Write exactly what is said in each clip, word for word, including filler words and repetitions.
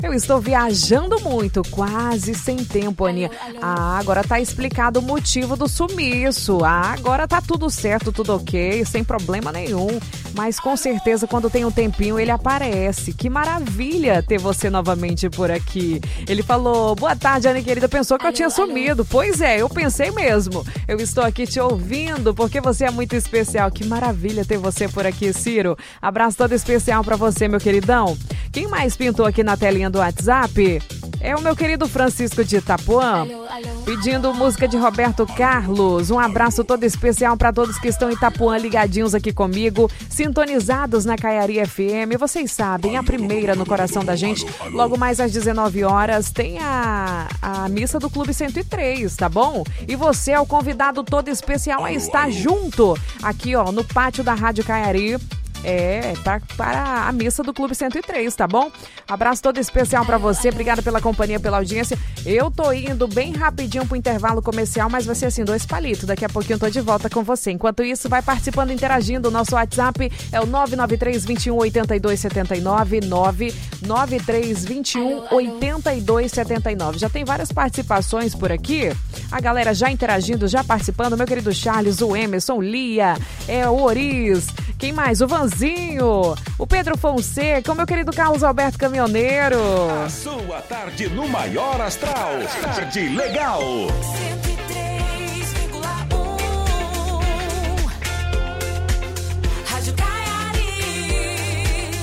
Eu estou viajando muito, quase sem tempo, Aninha. Ah, agora tá explicado o motivo do sumiço. Ah, agora tá tudo certo, tudo ok, sem problema nenhum. Mas com certeza quando tem um tempinho ele aparece. Que maravilha ter você novamente por aqui. Ele falou, boa tarde, Ana querida, pensou que eu tinha sumido. Pois é, eu pensei mesmo. Eu estou aqui te ouvindo porque você é muito especial. Que maravilha ter você por aqui, Ciro. Abraço todo especial pra você, meu queridão. Quem mais pintou aqui na telinha do WhatsApp? É o meu querido Francisco de Itapuã, pedindo música de Roberto Carlos. Um abraço todo especial para todos que estão em Itapuã ligadinhos aqui comigo, sintonizados na Caiari F M. Vocês sabem, a primeira no coração da gente. Logo mais às dezenove horas tem a, a missa do Clube cento e três, tá bom? E você é o convidado todo especial a estar junto aqui, ó, no pátio da Rádio Caiari. É, para, para a missa do Clube cento e três, tá bom? Abraço todo especial pra você, obrigada pela companhia, pela audiência. Eu tô indo bem rapidinho pro intervalo comercial, mas vai ser assim, dois palitos. Daqui a pouquinho eu tô de volta com você. Enquanto isso, vai participando, interagindo. O nosso WhatsApp é o nove nove três, dois um, oito dois sete nove, nove nove três, dois um, oito dois sete nove. Já tem várias participações por aqui. A galera já interagindo, já participando. Meu querido Charles, o Emerson, o Lia, é, o Oriz. Quem mais? O Vanzinho, o Pedro Fonseca, o meu querido Carlos Alberto Caminhoneiro. A sua tarde no maior astral. Tarde legal. cento e três vírgula um Rádio Caiari.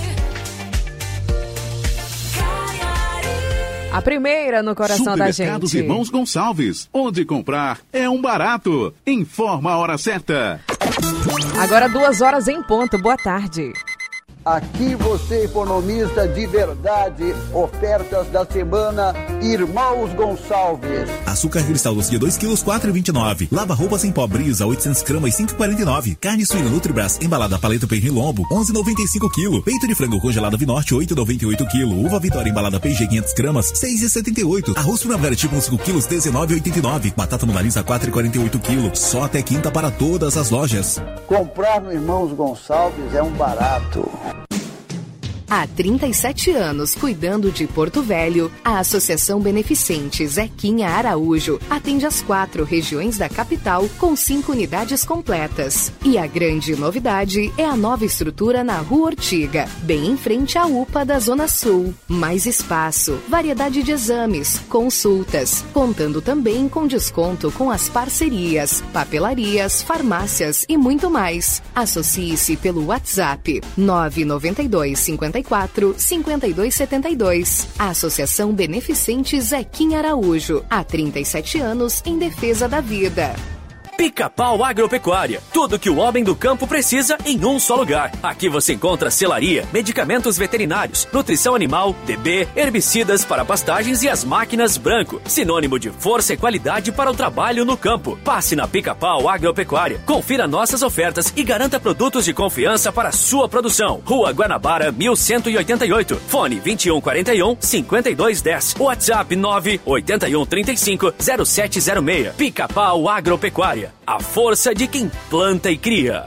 Caiari. A primeira no coração da gente. Supermercados Irmãos Gonçalves. Onde comprar é um barato. Informa a hora certa. Agora duas horas em ponto. Boa tarde. Aqui você economiza de verdade. Ofertas da semana Irmãos Gonçalves. Açúcar cristal doce dois quilos, quatro reais e vinte e nove centavos. Lava roupas em pó Brisa, oitocentos gramas, cinco reais e quarenta e nove centavos. Carne suína Nutribras, embalada paleta pernil lombo, onze reais e noventa e cinco centavos. Peito de frango congelado Vinorte, oito reais e noventa e oito centavos. Uva Vitória embalada P G quinhentas gramas, seis reais e setenta e oito centavos. Arroz primavera tipo cinco quilos, dezenove reais e oitenta e nove centavos. Batata monalisa, quatro reais e quarenta e oito centavos. Só até quinta para todas as lojas. Comprar no Irmãos Gonçalves é um barato. Há trinta e sete anos cuidando de Porto Velho, a Associação Beneficente Zequinha Araújo atende as quatro regiões da capital com cinco unidades completas. E a grande novidade é a nova estrutura na Rua Ortiga, bem em frente à U P A da Zona Sul. Mais espaço, variedade de exames, consultas, contando também com desconto com as parcerias, papelarias, farmácias e muito mais. Associe-se pelo WhatsApp nove nove dois, cinco quatro, cinco dois sete dois. A Associação Beneficente Zequinha Araújo, há trinta e sete anos em defesa da vida. Pica-Pau Agropecuária. Tudo que o homem do campo precisa em um só lugar. Aqui você encontra selaria, medicamentos veterinários, nutrição animal, D B, herbicidas para pastagens e as máquinas branco. Sinônimo de força e qualidade para o trabalho no campo. Passe na Pica-Pau Agropecuária. Confira nossas ofertas e garanta produtos de confiança para a sua produção. Rua Guanabara, mil cento e oitenta e oito. Fone vinte e um quarenta e um, cinquenta e dois dez. WhatsApp nove oito um, trinta e cinco, zero sete zero seis. Pica-Pau Agropecuária. A força de quem planta e cria.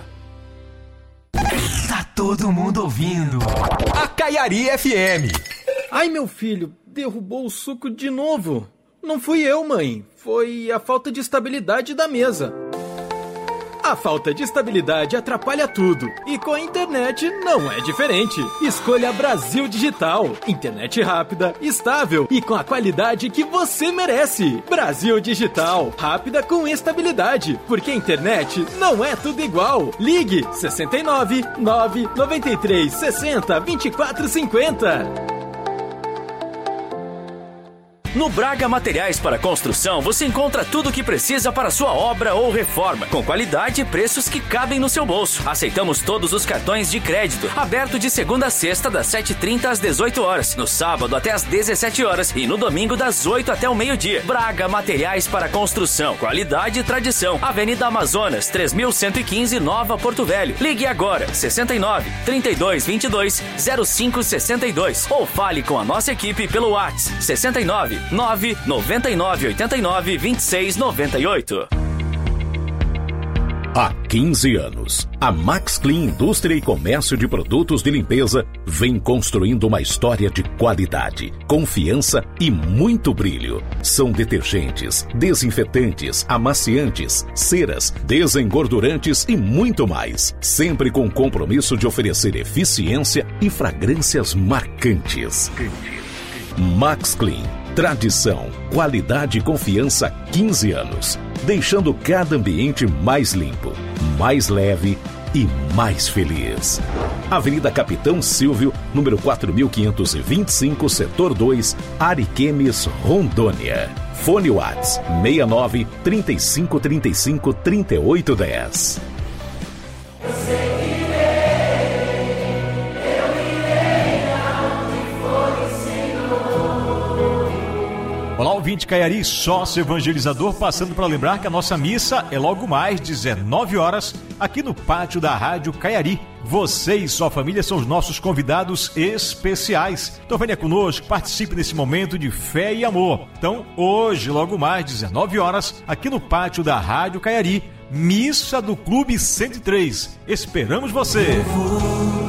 Tá todo mundo ouvindo a Caiari F M. Ai, meu filho, derrubou o suco de novo. Não fui eu, mãe. Foi a falta de estabilidade da mesa. A falta de estabilidade atrapalha tudo. E com a internet não é diferente. Escolha Brasil Digital. Internet rápida, estável e com a qualidade que você merece. Brasil Digital. Rápida com estabilidade. Porque a internet não é tudo igual. Ligue sessenta e nove, nove, noventa e três, sessenta, vinte e quatro, cinquenta. No Braga Materiais para Construção, você encontra tudo o que precisa para sua obra ou reforma, com qualidade e preços que cabem no seu bolso. Aceitamos todos os cartões de crédito, aberto de segunda a sexta, das sete e trinta às dezoito horas, no sábado até às dezessete horas e no domingo das oito até o meio-dia. Braga Materiais para Construção, qualidade e tradição. Avenida Amazonas, três mil cento e quinze, Nova Porto Velho. Ligue agora, sessenta e nove, trinta e dois, vinte e dois, zero cinco sessenta e dois ou fale com a nossa equipe pelo WhatsApp sessenta e nove, nove nove nove, oito nove, vinte e seis noventa e oito. Há quinze anos, a Max Clean Indústria e Comércio de Produtos de Limpeza vem construindo uma história de qualidade, confiança e muito brilho. São detergentes, desinfetantes, amaciantes, ceras, desengordurantes e muito mais. Sempre com o compromisso de oferecer eficiência e fragrâncias marcantes. Max Clean. Tradição, qualidade e confiança há quinze anos. Deixando cada ambiente mais limpo, mais leve e mais feliz. Avenida Capitão Silvio, número quatro mil quinhentos e vinte e cinco, setor dois, Ariquemes, Rondônia. Fone Whats seis nove, três cinco três cinco, três oito um zero. Olá, ouvinte Caiari, sócio evangelizador, passando para lembrar que a nossa missa é logo mais dezenove horas aqui no pátio da Rádio Caiari. Você e sua família são os nossos convidados especiais. Então venha conosco, participe nesse momento de fé e amor. Então, hoje, logo mais dezenove horas, aqui no pátio da Rádio Caiari, missa do Clube cento e três. Esperamos você! Eu vou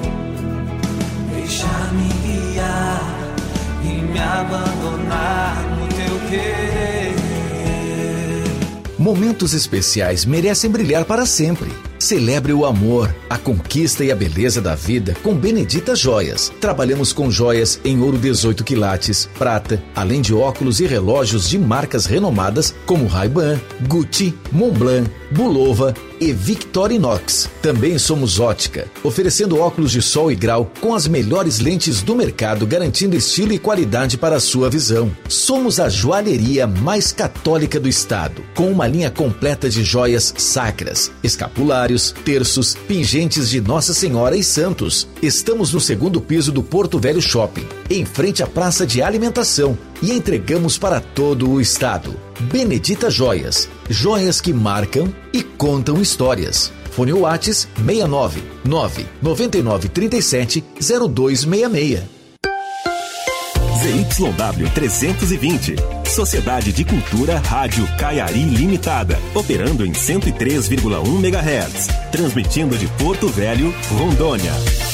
deixar-me guiar e me abandonar no teu querer. Momentos especiais merecem brilhar para sempre. Celebre o amor, a conquista e a beleza da vida com Benedita Joias. Trabalhamos com joias em ouro dezoito quilates, prata, além de óculos e relógios de marcas renomadas como Ray-Ban, Gucci, Montblanc, Bulova e Victorinox. Também somos ótica, oferecendo óculos de sol e grau com as melhores lentes do mercado, garantindo estilo e qualidade para a sua visão. Somos a joalheria mais católica do estado, com uma linha completa de joias sacras, escapulários, terços, pingentes de Nossa Senhora e santos. Estamos no segundo piso do Porto Velho Shopping, em frente à praça de alimentação, e entregamos para todo o estado. Benedita Joias, joias que marcam e contam histórias. Fone Whats seis nove nove, nove nove três sete, zero dois seis seis. Z Y W trezentos e vinte, Sociedade de Cultura Rádio Caiari Limitada, operando em cento e três vírgula um megahertz, transmitindo de Porto Velho, Rondônia.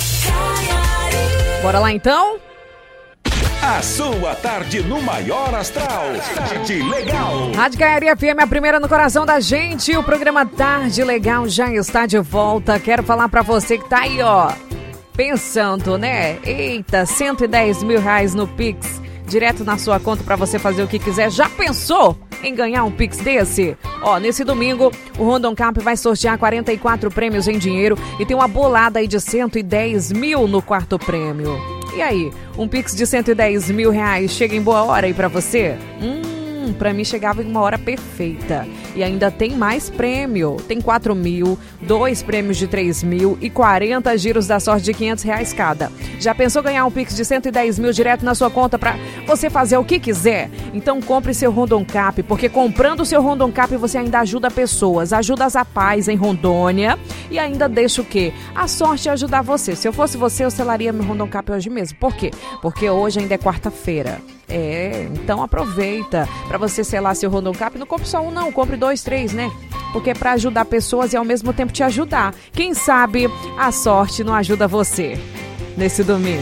Bora lá então? A sua tarde no maior astral. Tarde Legal. Rádio Caiari F M, a primeira no coração da gente. O programa Tarde Legal já está de volta. Quero falar pra você que tá aí, ó, pensando, né? Eita, cento e dez mil reais no Pix, direto na sua conta pra você fazer o que quiser. Já pensou em ganhar um Pix desse? Ó, nesse domingo, o Rondon Cap vai sortear quarenta e quatro prêmios em dinheiro e tem uma bolada aí de cento e dez mil no quarto prêmio. E aí, um Pix de cento e dez mil reais chega em boa hora aí pra você? Hum, pra mim chegava em uma hora perfeita. E ainda tem mais prêmio. Tem quatro mil, dois prêmios de três mil e quarenta giros da sorte de quinhentos reais cada. Já pensou ganhar um Pix de cento e dez mil direto na sua conta pra você fazer o que quiser? Então compre seu Rondon Cap, porque comprando o seu Rondon Cap você ainda ajuda pessoas, ajuda as APAES em Rondônia e ainda deixa o quê? A sorte é ajudar você. Se eu fosse você, eu selaria meu Rondon Cap hoje mesmo. Por quê? Porque hoje ainda é quarta-feira. É, então aproveita para você selar seu Rondon Cap. Não compre só um não, compre dois, três, né? Porque é para ajudar pessoas e ao mesmo tempo te ajudar. Quem sabe a sorte não ajuda você nesse domingo.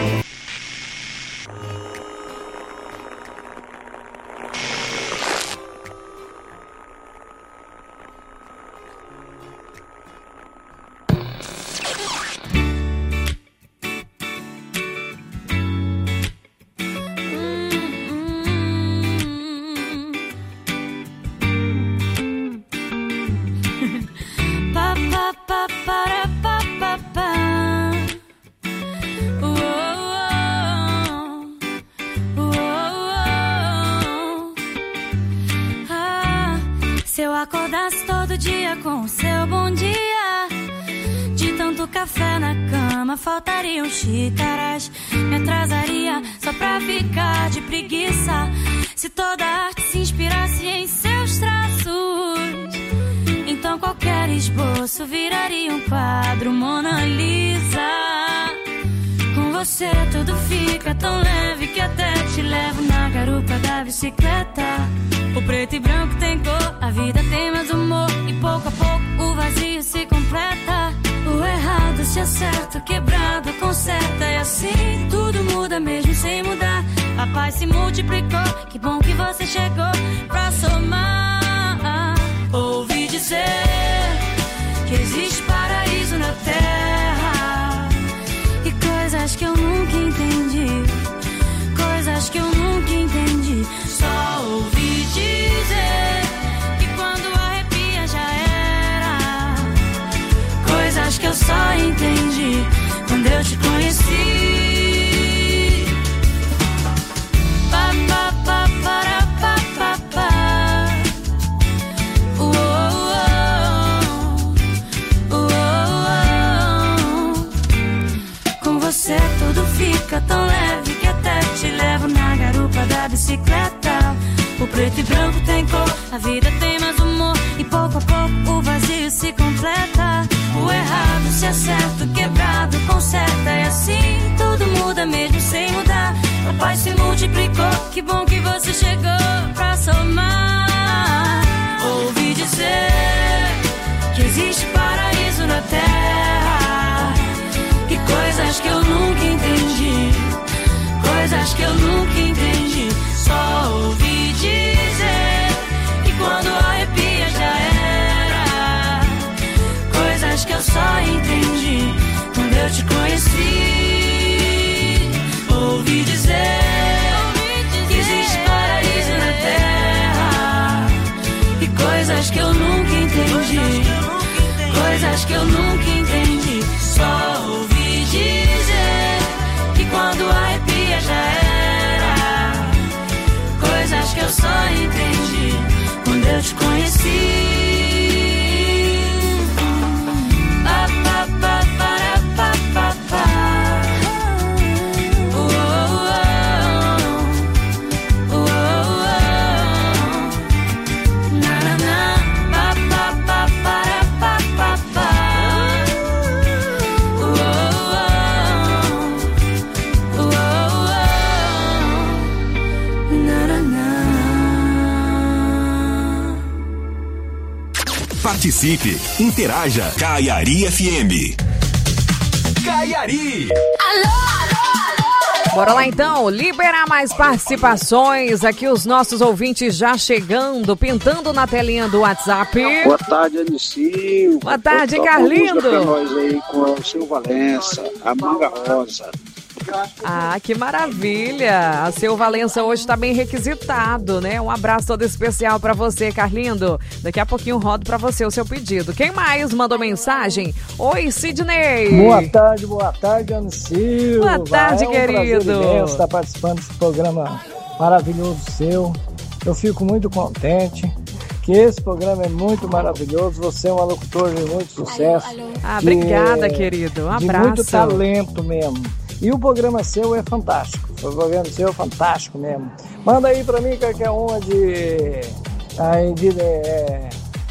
Acordasse todo dia com o seu bom dia, de tanto café na cama faltariam xícaras. Me atrasaria só pra ficar de preguiça, se toda arte se inspirasse em seus traços. Então qualquer esboço viraria um quadro Mona Lisa. Com você tudo fica tão leve que até te levo na garupa da bicicleta. O preto e branco tem cor, a vida tem mais humor. E pouco a pouco o vazio se completa. O errado se acerta, o quebrado conserta. E assim tudo muda mesmo sem mudar. A paz se multiplicou, que bom que você chegou pra somar. Ouvi dizer que existe paraíso na terra. E coisas que eu nunca entendi, coisas que eu nunca entendi. Só ouvi dizer que quando arrepia já era. Coisas que eu só entendi quando eu te conheci. Pa, pa, pa, para, pa, pa, pa. Uou, uou, uou, uou. Com você tudo fica tão leve que até te levo na garupa da bicicleta. O preto e branco tem cor, a vida tem mais humor. E pouco a pouco o vazio se completa. O errado se acerta, o quebrado conserta. E assim tudo muda mesmo sem mudar. A paz se multiplicou, que bom que você chegou pra somar. Ouvi dizer que existe paraíso na terra. E coisas que eu nunca entendi, coisas que eu nunca entendi. Só ouvi dizer que quando arrepia já era. Coisas que eu só entendi quando eu te conheci. Ouvi dizer que existe paraíso na terra. E coisas que eu nunca entendi, coisas que eu nunca entendi. Só ouvi dizer que quando arrepia já era. Coisas que eu só entendi quando eu te conheci. Pa, pa, pa, para, pa, pa, pa. Participe, interaja. Caiari F M. Caiari. Alô, alô, alô. Bora lá então, liberar mais participações. Aqui os nossos ouvintes já chegando, pintando na telinha do WhatsApp. Boa tarde, Anicinho. Boa tarde, Boa Carlindo. Música pra nós aí com o seu Valença, a Manga Rosa. Ah, que maravilha! A Seu Valença hoje tá bem requisitado, né? Um abraço todo especial pra você, Carlindo. Daqui a pouquinho rodo pra você o seu pedido. Quem mais mandou mensagem? Oi, Sidney! Boa tarde, boa tarde, Anicil. Boa tarde, é um querido! prazer estar participando desse programa maravilhoso seu. Eu fico muito contente que esse programa é muito maravilhoso. Você é um locutor de muito sucesso. Ah, obrigada, querido. Um abraço. De muito talento mesmo. E o programa seu é fantástico. O programa seu é fantástico mesmo. Manda aí pra mim qualquer uma de... Aí de... É,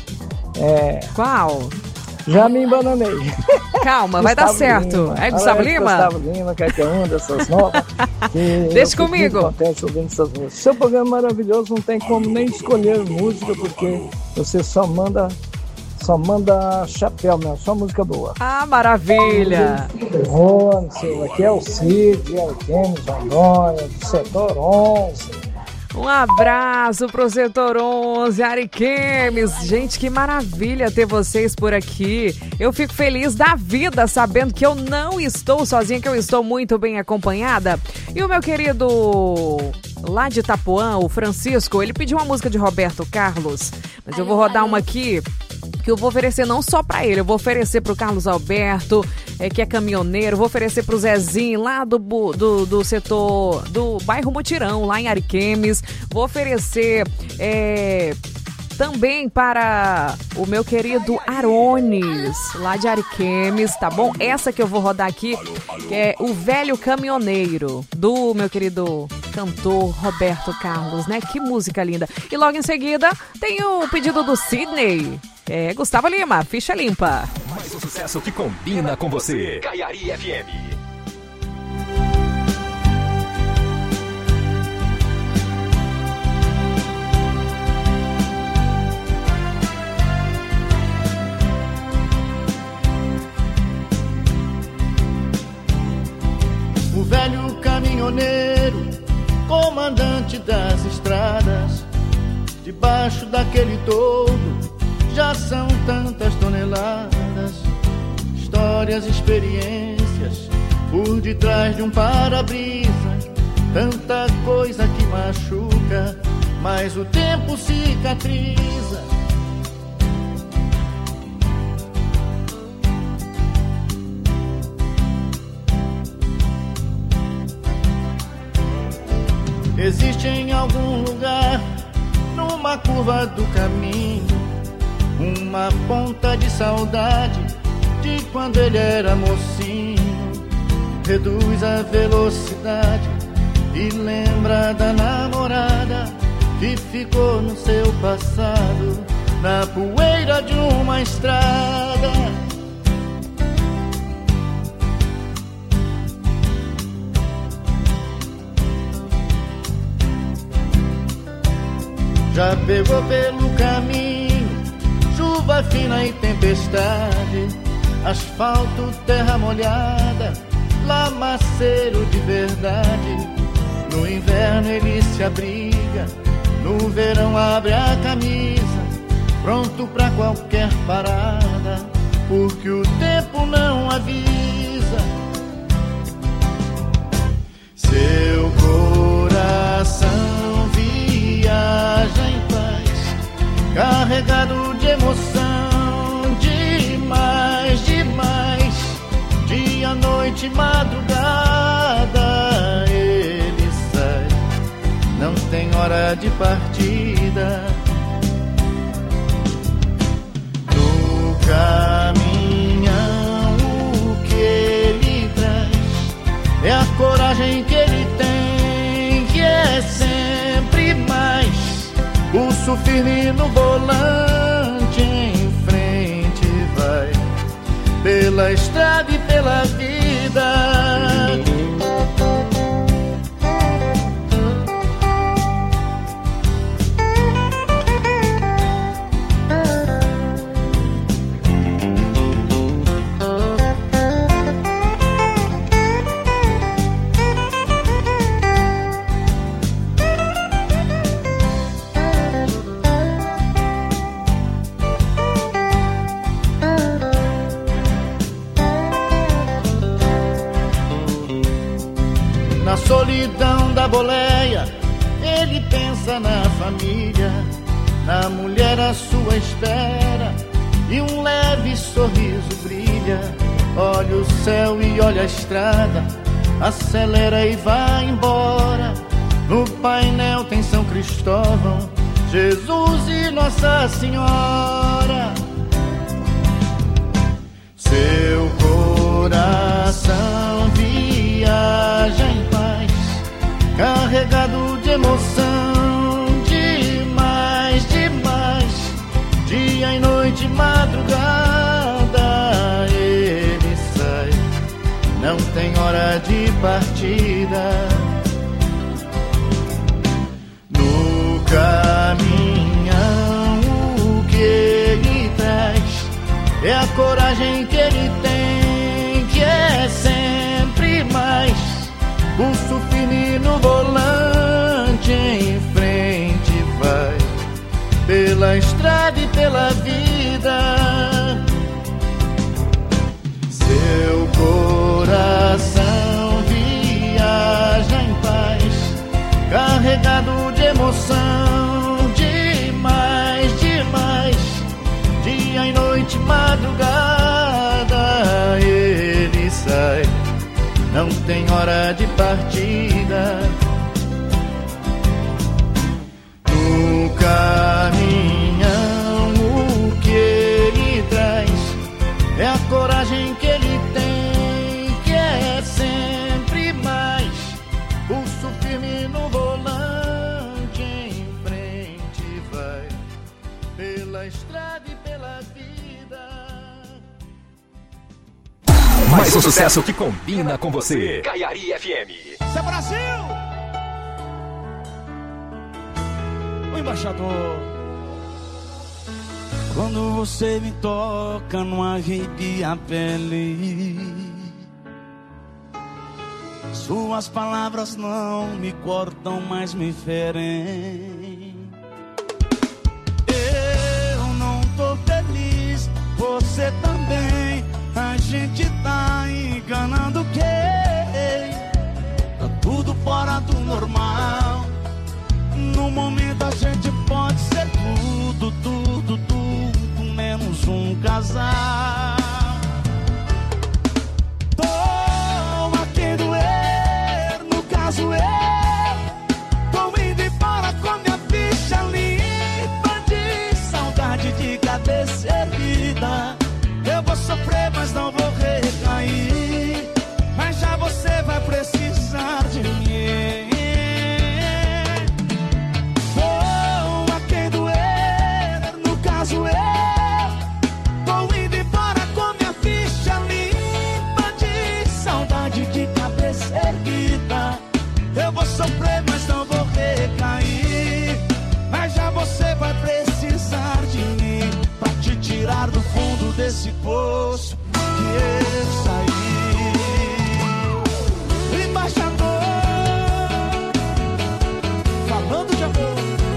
é... Qual? Já me embananei. Calma, vai dar certo. Lima. É Gustavo Lima? Gustavo Lima, qualquer uma dessas novas. Deixa comigo. Eu fico muito contente ouvindo essas músicas. Seu programa é maravilhoso, não tem como nem escolher música, porque você só manda... Só manda chapéu mesmo, só música boa. Ah, maravilha! Bom, aqui é o Cid, é o Kênis, Rondônia, do setor onze. Um abraço pro setor onze, Ariquemes. Gente, que maravilha ter vocês por aqui. Eu fico feliz da vida sabendo que eu não estou sozinha, que eu estou muito bem acompanhada. E o meu querido lá de Itapuã, o Francisco, ele pediu uma música de Roberto Carlos, mas eu vou rodar uma aqui que eu vou oferecer não só pra ele, eu vou oferecer pro Carlos Alberto, é, que é caminhoneiro, vou oferecer pro Zezinho, lá do, do, do setor, do bairro Mutirão, lá em Ariquemes, vou oferecer é, também para o meu querido Arones, lá de Ariquemes, tá bom? Essa que eu vou rodar aqui, que é O Velho Caminhoneiro, do meu querido cantor Roberto Carlos, né? Que música linda. E logo em seguida tem o pedido do Sidney, é Gustavo Lima, Ficha Limpa. Mais um sucesso que combina com você. Caiari F M. comandante das estradas. Debaixo daquele toldo já são tantas toneladas, histórias, experiências por detrás de um para-brisa. Tanta coisa que machuca, mas o tempo cicatriza. Existe em algum lugar, numa curva do caminho, uma ponta de saudade de quando ele era mocinho. Reduz a velocidade e lembra da namorada que ficou no seu passado, na poeira de uma estrada. Já pegou pelo caminho chuva fina e tempestade, asfalto, terra molhada, lamaceiro de verdade. No inverno ele se abriga, no verão abre a camisa, pronto pra qualquer parada, porque o tempo não avisa. Seu coração viaja em paz, carregado de emoção, demais, demais. Dia, noite, madrugada ele sai, não tem hora de partida. No caminhão o que ele traz é a coragem que ele tem, que é sempre mais. Pulso firme no volante, em frente vai, pela estrada e pela vida. Na solidão da boleia, ele pensa na família, na mulher à sua espera, e um leve sorriso brilha. Olha o céu e olha a estrada, acelera e vai embora. No painel tem São Cristóvão, Jesus e Nossa Senhora. Seu coração viaja em paz, carregado de emoção, demais, demais. Dia e noite, madrugada ele sai, não tem hora de partida. No caminhão o que ele traz é a coragem que ele tem, que é sempre mais. Pulso firme no volante, em frente vai, pela estrada e pela vida. Seu coração viaja em paz, carregado de emoção, demais, demais. Dia e noite, madrugada ele sai, não tem hora de partida. No caminhão o que ele traz é a coragem que ele tem, que é sempre mais. Pulso firme no volante, em frente vai, pela estrada e pela vida. Mais um sucesso que combina com você. Caiari F M. Isso é Brasil! O embaixador. Quando você me toca, não arrepia a pele. Suas palavras não me cortam, mas me ferem. Eu não tô feliz, você também. A gente tá enganando quem? Tá tudo fora do normal. No momento a gente pode ser tudo, tudo, tudo, menos um casal. Tô a quem doer, no caso eu. Tô indo embora com minha ficha limpa de saudade, de cabeça erguida. Eu vou sofrer, mas não vou recair. Mas já você vai precisar de mim. Vou a quem doer, no caso eu. Tô indo embora com minha ficha limpa de saudade, de cabeça erguida. Eu vou sofrer, mas não vou recair. Mas já você vai precisar de mim pra te tirar do fundo desse poço que eu saí. Embaixador, falando de amor.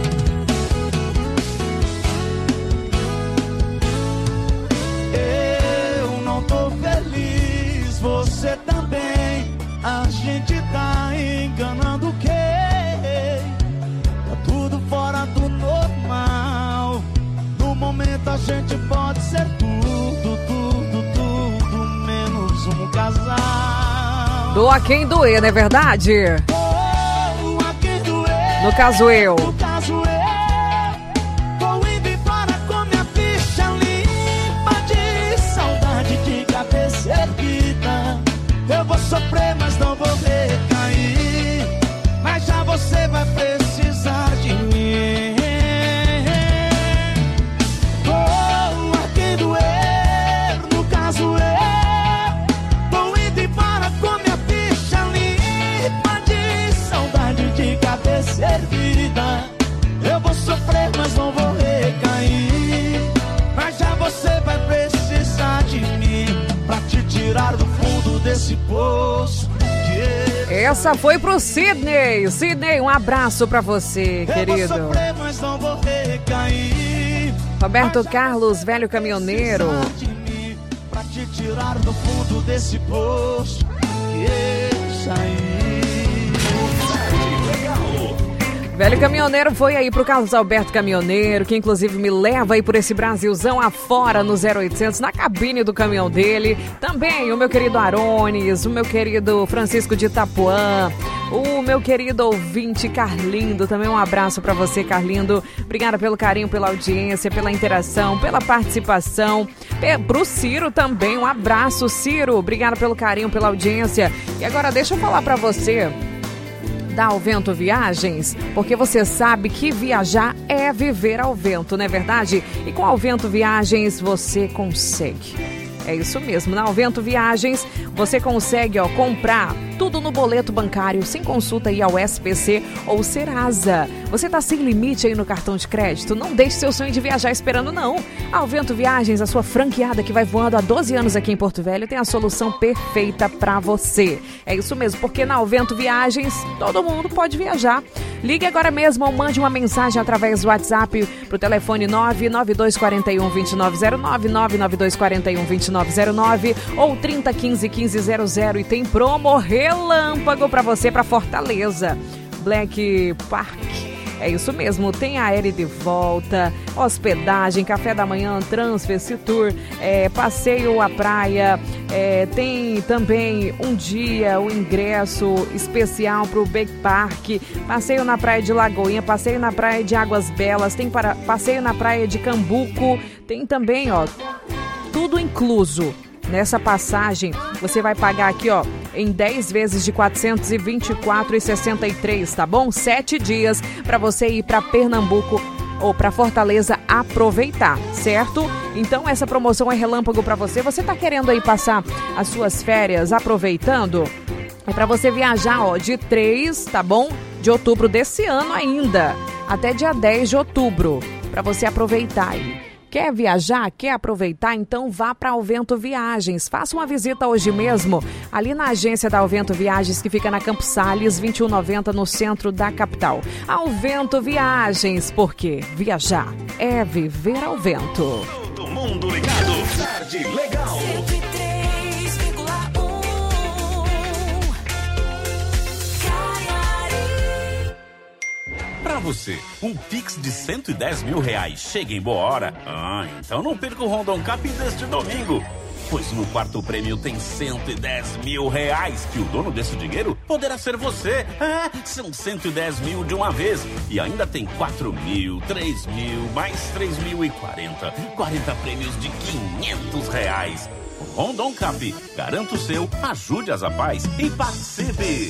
Eu não tô feliz, você também. A gente tá enganando quem? Tá tudo fora do normal. No momento a gente pode ser tudo, tudo, tudo, menos um casal. Doa quem doer, não é verdade? Doa quem doer. No caso eu. No caso eu. Vou indo embora com minha ficha limpa de saudade, de cabeça erguida. Eu vou sofrer, mas não vou recair. Mas já você vai precisar de mim. Doa quem doer, no caso eu. Tô indo embora com minha ficha limpa de saudade, de cabeça erguida. Eu vou sofrer, mas não vou recair. Mas já você vai precisar de mim pra te tirar do fundo desse poço. Essa foi pro Sidney. Sidney, um abraço pra você, querido. Eu vou sofrer, mas não vou recair. Roberto Carlos, velho caminhoneiro. De mim pra te tirar do fundo desse poço que eu saí. Velho caminhoneiro foi aí pro Carlos Alberto Caminhoneiro, que inclusive me leva aí por esse Brasilzão afora no zero oitocentos, na cabine do caminhão dele. Também o meu querido Arones, o meu querido Francisco de Itapuã, o meu querido ouvinte Carlindo. Também um abraço pra você, Carlindo. Obrigada pelo carinho, pela audiência, pela interação, pela participação. Pro Ciro também, um abraço, Ciro. Obrigada pelo carinho, pela audiência. E agora deixa eu falar pra você da Ao Vento Viagens, porque você sabe que viajar é viver ao vento, não é verdade? E com Ao Vento Viagens você consegue. É isso mesmo, na Ao Vento Viagens você consegue ó, comprar tudo no boleto bancário, sem consulta aí ao S P C ou Serasa. Você tá sem limite aí no cartão de crédito? Não deixe seu sonho de viajar esperando não. A Ao Vento Viagens, a sua franqueada que vai voando há doze anos aqui em Porto Velho, tem a solução perfeita para você. É isso mesmo, porque na Ao Vento Viagens todo mundo pode viajar. Ligue agora mesmo ou mande uma mensagem através do WhatsApp pro telefone nove nove dois quatro um, dois nove zero nove, nove nove dois quatro um, dois nove zero nove ou trinta quinze quinze zero zero, e tem promo relâmpago para você para Fortaleza. Black Park. É isso mesmo, tem aéreo de volta, hospedagem, café da manhã, transfer, tour, é, passeio à praia, é, tem também um dia, o um ingresso especial para o Black Park, passeio na praia de Lagoinha, passeio na praia de Águas Belas, tem para, passeio na praia de Cambuco, tem também, ó, tudo incluso. Nessa passagem, você vai pagar aqui, ó, em dez vezes de quatrocentos e vinte e quatro reais e sessenta e três centavos, tá bom? Sete dias para você ir para Pernambuco ou para Fortaleza aproveitar, certo? Então essa promoção é relâmpago para você. Você tá querendo aí passar as suas férias aproveitando? É para você viajar, ó, de três, tá bom? De outubro desse ano ainda, até dia dez de outubro, para você aproveitar aí. Quer viajar? Quer aproveitar? Então vá para Alvento Viagens. Faça uma visita hoje mesmo, ali na agência da Alvento Viagens, que fica na Campos Sales, vinte e um noventa, no centro da capital. Alvento Viagens, porque viajar é viver ao vento. Todo mundo ligado. Tarde Legal. Pra você, um Pix de cento e dez mil reais chega em boa hora? Ah, então não perca o Rondon Cap deste domingo. Pois no quarto prêmio tem cento e dez mil reais, que o dono desse dinheiro poderá ser você. Ah, são cento e dez mil de uma vez. E ainda tem quatro mil, três mil, mais três mil e quarenta. quarenta prêmios de quinhentos reais. Rondon Cap, garanta o seu, ajude as Apaz e participe.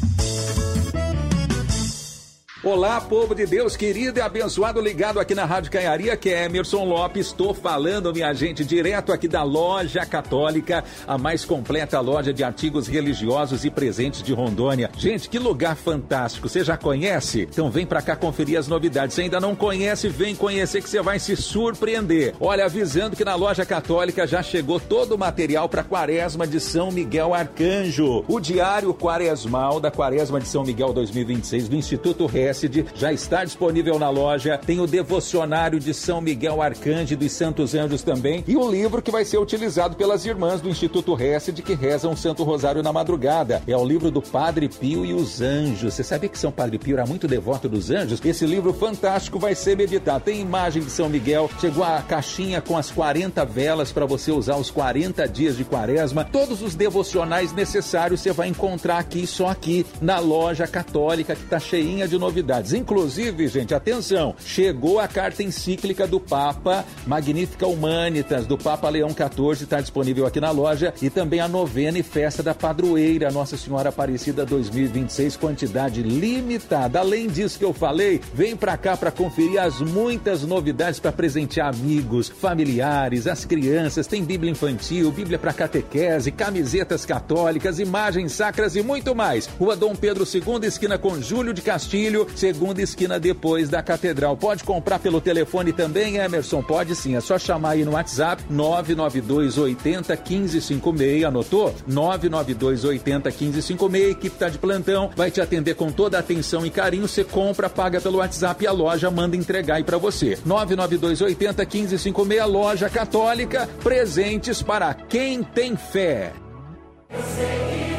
Olá, povo de Deus querido e abençoado, ligado aqui na Rádio Caiaria, que é Emerson Lopes. Estou falando, minha gente, direto aqui da Loja Católica, a mais completa loja de artigos religiosos e presentes de Rondônia. Gente, que lugar fantástico, você já conhece? Então vem pra cá conferir as novidades. Se ainda não conhece, vem conhecer que você vai se surpreender. Olha, avisando que na Loja Católica já chegou todo o material para a Quaresma de São Miguel Arcanjo. O Diário Quaresmal da Quaresma de São Miguel dois mil e vinte e seis do Instituto Ré já está disponível na loja. Tem o Devocionário de São Miguel Arcanjo e dos Santos Anjos também, e o livro que vai ser utilizado pelas irmãs do Instituto Hesed, que rezam o Santo Rosário na madrugada. É o livro do Padre Pio e os Anjos. Você sabia que São Padre Pio era muito devoto dos anjos? Esse livro fantástico vai ser meditado. Tem imagem de São Miguel, chegou a caixinha com as quarenta velas para você usar os quarenta dias de Quaresma. Todos os devocionais necessários você vai encontrar aqui, só aqui, na Loja Católica, que está cheinha de novidades. Inclusive, gente, atenção, chegou a carta encíclica do Papa Magnifica Humanitas, do Papa Leão quatorze, está disponível aqui na loja, e também a novena e festa da padroeira Nossa Senhora Aparecida dois mil e vinte e seis, quantidade limitada. Além disso que eu falei, vem pra cá para conferir as muitas novidades para presentear amigos, familiares, as crianças. Tem Bíblia infantil, Bíblia para catequese, camisetas católicas, imagens sacras e muito mais. Rua Dom Pedro segundo, esquina com Júlio de Castilho, segunda esquina depois da Catedral. Pode comprar pelo telefone também, Emerson? Pode sim, é só chamar aí no WhatsApp nove nove dois oito zero um cinco cinco seis, anotou? nove nove dois oito zero um cinco cinco seis, a equipe está de plantão, vai te atender com toda a atenção e carinho. Você compra, paga pelo WhatsApp e a loja manda entregar aí para você. nove nove dois oito zero um cinco cinco seis, Loja Católica, presentes para quem tem fé. Eu seguirei.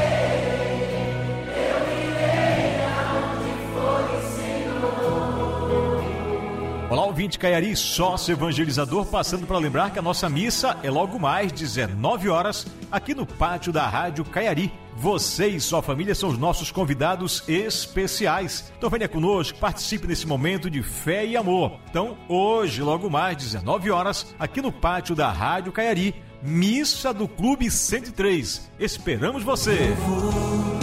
Olá, ouvinte Caiari, sócio evangelizador, passando para lembrar que a nossa missa é logo mais dezenove horas aqui no pátio da Rádio Caiari. Você e sua família são os nossos convidados especiais. Então venha conosco, participe nesse momento de fé e amor. Então, hoje, logo mais dezenove horas, aqui no pátio da Rádio Caiari, missa do Clube cento e três. Esperamos você!